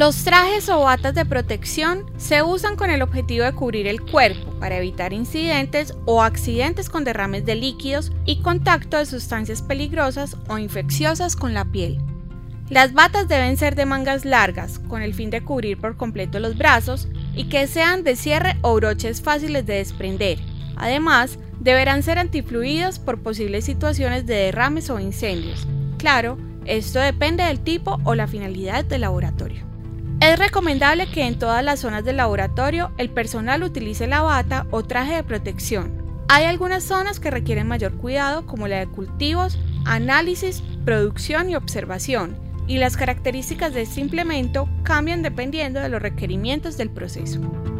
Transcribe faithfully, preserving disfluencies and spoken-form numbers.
Los trajes o batas de protección se usan con el objetivo de cubrir el cuerpo para evitar incidentes o accidentes con derrames de líquidos y contacto de sustancias peligrosas o infecciosas con la piel. Las batas deben ser de mangas largas, con el fin de cubrir por completo los brazos y que sean de cierre o broches fáciles de desprender. Además, deberán ser antifluidos por posibles situaciones de derrames o incendios. Claro, esto depende del tipo o la finalidad del laboratorio. Es recomendable que en todas las zonas del laboratorio el personal utilice la bata o traje de protección. Hay algunas zonas que requieren mayor cuidado, como la de cultivos, análisis, producción y observación, y las características de este implemento cambian dependiendo de los requerimientos del proceso.